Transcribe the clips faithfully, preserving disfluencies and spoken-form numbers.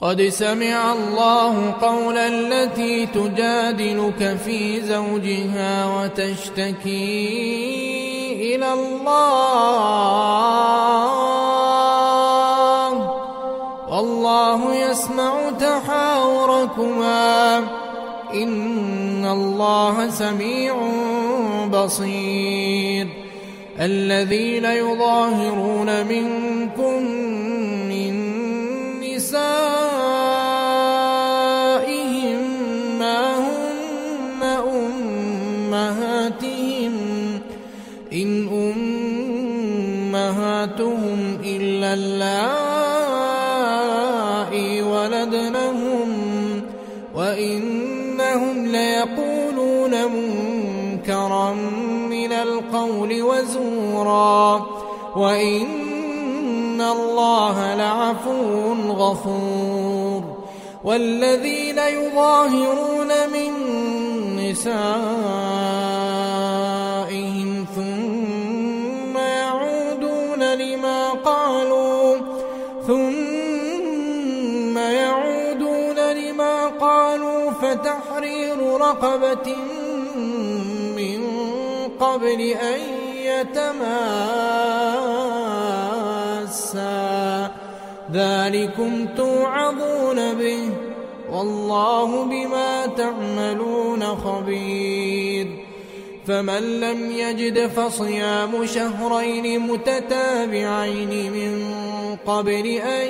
قد سمع الله قول التي تجادلك في زوجها وتشتكي إلى الله والله يسمع تحاوركما إن الله سميع بصير. الذين يظاهرون منكم من نسائهم ما هن أمهاتهم إن أمهاتهم إلا اللائي ولدنهم وإنهم ليقولون منكرا من القول وزورا وإن الله لعفو غفور. والذين يظاهرون من نسائهم ثم يعودون لما قالوا ثم يعودون لما قالوا فتحرير رقبة من قبل أن يتماسا ذلكم توعظون به والله بما تعملون خبير. فمن لم يجد فصيام شهرين متتابعين من قبل أن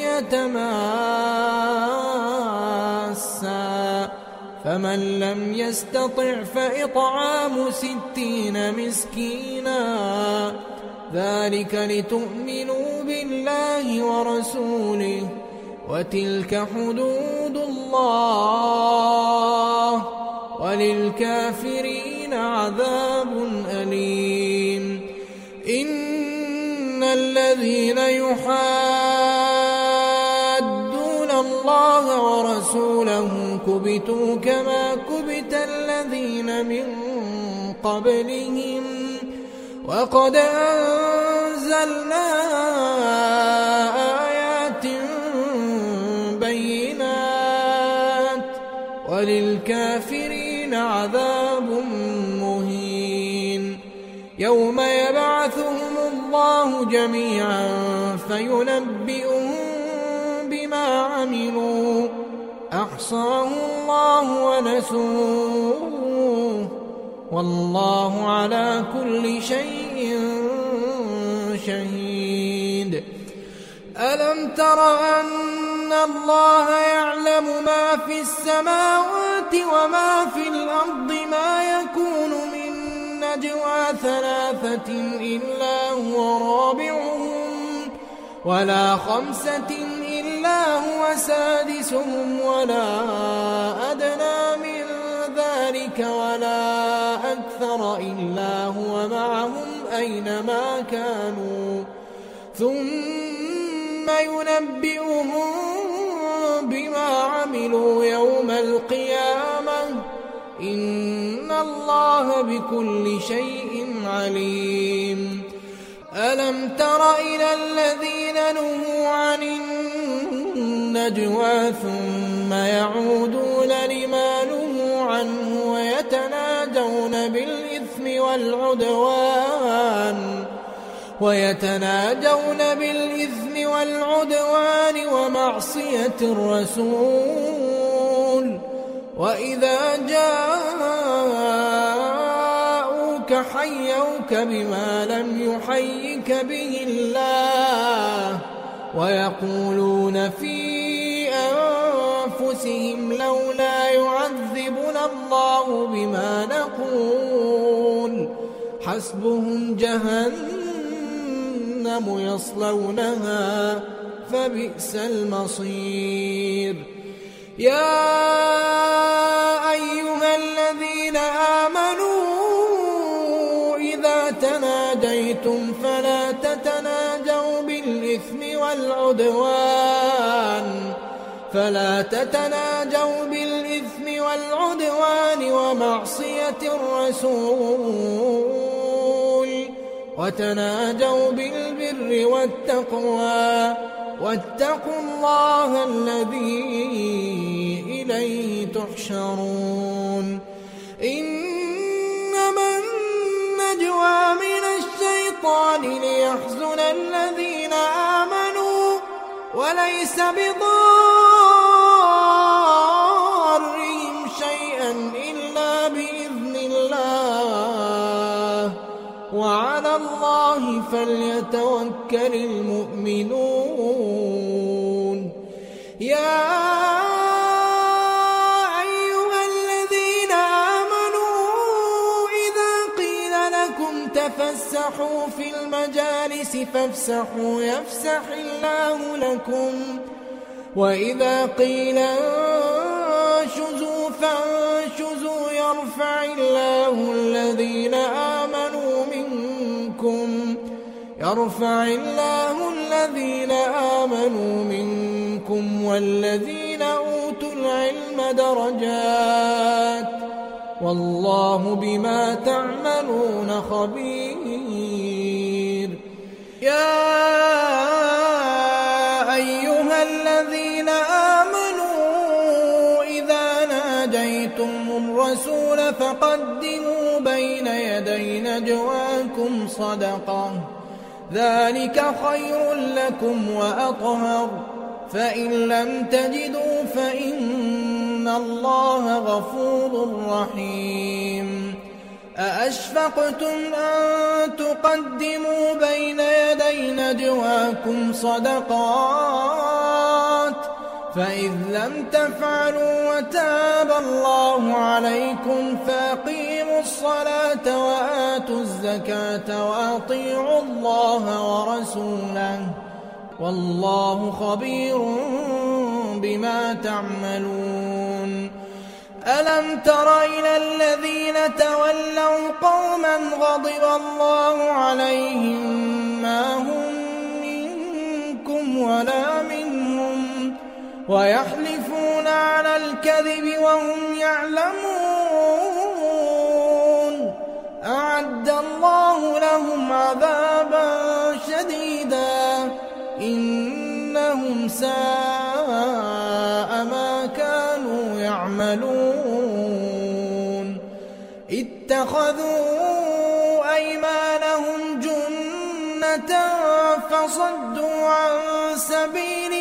يتماسا فمن لم يستطع فإطعام ستين مسكينا ذلك لتؤمنوا بالله ورسوله وتلك حدود الله وللكافرين عذاب أليم. إن الذين يحادون الله ورسوله كبتوا كما كبت الذين من قبلهم وقد أنزلنا آيات بينات وللكافرين عذاب مهين. يوم يبعثهم الله جميعا فينبئهم بما عملوا أحصاه الله ونسوه والله على كل شيء شهيد. ألم تر أن الله يعلم ما في السماوات وما في الأرض ما يكون من نجوى ثلاثة إلا هو رابعهم ولا خمسة إلا هو سادسهم ولا أدنى من ذلك ولا أكثر إلا هو معهم أينما كانوا ثم ينبئهم بما عملوا يوم القيامة إن الله بكل شيء عليم. ألم تر إلى الذين نهوا عن النجوى ثم يعودون لما نهوا عنه ويتناجون بالإثم والعدوان ويتناجون بالإثم والعدوان ومعصية الرسول وإذا جاءوك حيوك بما لم يحيك به الله ويقولون في أنفسهم لولا يعذبنا الله بما نقول حسبهم جهنم يصلونها فبئس المصير. يا أيها الذين آمنوا إذا تناجيتم فلا تتناجوا بالإثم والعدوان فلا تتناجوا بالإثم والعدوان ومعصية الرسول وتناجوا بالبر والتقوى واتقوا الله الذي إليه تحشرون إنما النجوى من الشيطان ليحزن الذين آمنوا وليس بضارهم شيئا إلا بإذن الله وعلى الله فليتوكل المؤمنون يا أيها الذين آمنوا إذا قيل لكم تفسحوا في المجالس فافسحوا يفسح الله لكم وإذا قيل انشزوا فانشزوا يرفع الله الذين آمنوا منكم يرفع الله الذين آمنوا منكم والذين أوتوا العلم درجات والله بما تعملون خبير يا أيها الذين آمنوا إذا ناجيتم الرسول فقدموا بين يدي نجواكم صدقة ذلك خير لكم وأطهر فإن لم تجدوا فإن الله غفور رحيم أأشفقتم أن تقدموا بين يدي نجواكم صدقات فإذ لم تفعلوا وتاب الله عليكم فأقيموا الصلاة وآتوا الزكاة وأطيعوا الله ورسوله والله خبير بما تعملون ألم تر إلى الذين تولوا قوما غضب الله عليهم ما هم منكم ولا منهم ويحلفون على الكذب وهم يعلمون أعد الله لهم عذابا شديدا إنهم ساء ما كانوا يعملون اتخذوا أيمانهم جنة فصدوا عن سبيل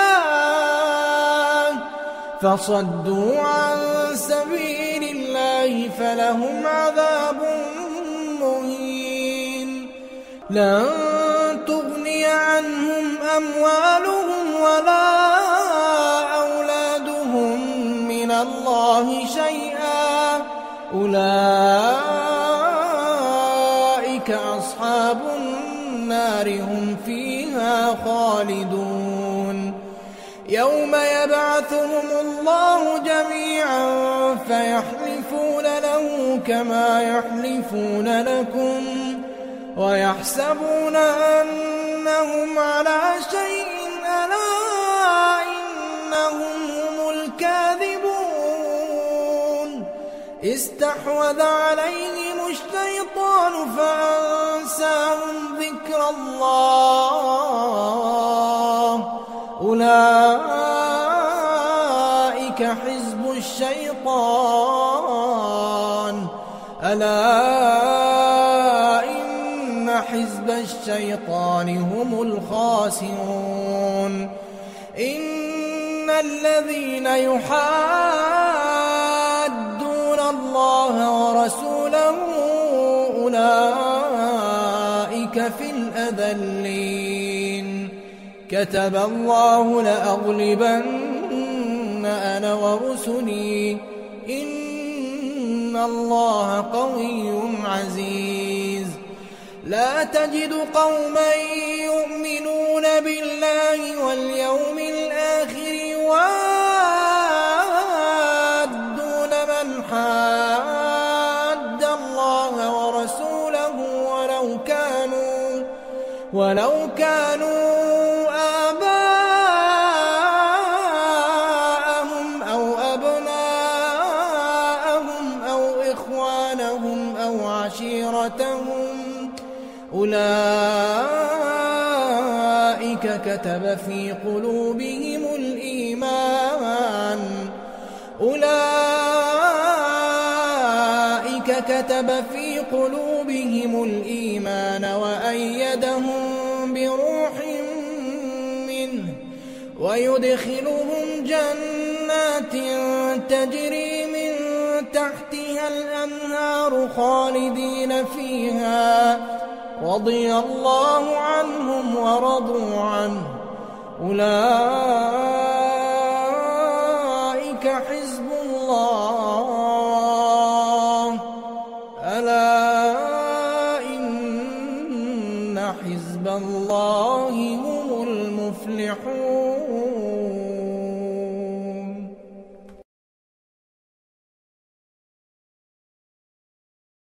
الله فصدوا عن سبيل الله فلهم عذاب مهين لن تغني عنهم أموالهم ولا أولادهم من الله شيئا أولئك أصحاب النار هم فيها خالدون يوم يبعثهم الله جميعا فيحلفون له كما يحلفون لكم ويحسبون أنهم على شيء ألا إنهم هم الكاذبون استحوذ عليهم الشيطان فأنساهم ذكر الله أولئك حزب الشيطان ألا حزب الشيطان هم الخاسرون إن الذين يحادون الله ورسوله أولئك في الأذلين كتب الله لأغلبن أنا ورسلي إن الله قوي عزيز لا تجد قوما يؤمنون بالله واليوم الآخر يوادون من حاد الله ورسوله ولو كانوا ولو كانوا آباءهم أو أبناءهم أو إخوانهم أو عشيرتهم أولئك كتب في قلوبهم الإيمان أولئك كتب في قلوبهم الإيمان وأيدهم بروح منه ويدخلهم جنات تجري من تحتها الأنهار خالدين فيها رضي الله عنهم ورضوا عنه أولئك حزب الله ألا إن حزب الله هم المفلحون.